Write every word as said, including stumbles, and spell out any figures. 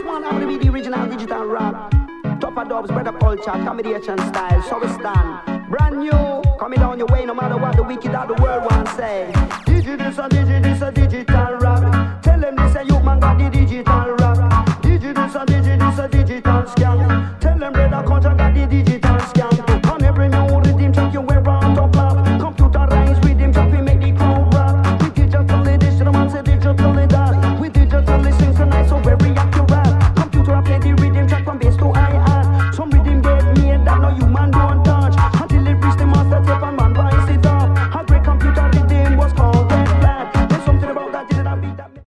one, I'm gonna be the original digital rap. Top of dubs, brother culture, combination style, so we stand. Brand new, coming down your way, no matter what the wicked of the world want say. Digi this a digi this a digital rap. Tell them this a youth man got the digital rap.